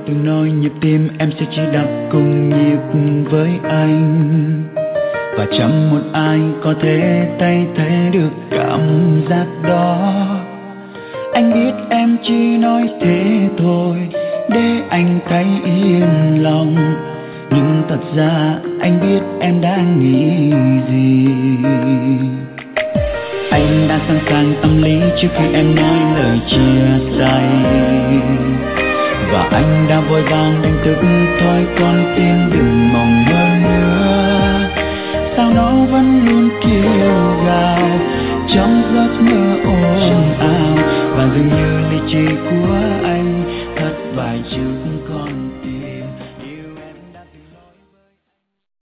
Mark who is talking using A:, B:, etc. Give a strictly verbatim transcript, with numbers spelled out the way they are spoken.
A: từng nói nhịp tim em sẽ chỉ đập cùng nhịp với anh, và chẳng một ai có thể thay thế được cảm giác đó. Anh biết em chỉ nói thế thôi để anh thấy yên lòng, nhưng thật ra anh biết em đang nghĩ gì. Anh đã sẵn sàng tâm lý trước khi em nói lời chia tay, và anh đã vội vàng đánh thức thôi con tim đừng mong mơ nữa. Sao nó vẫn luôn kêu gào trong giấc mơ ồn ào, và dường như lý trí của anh thất bại trước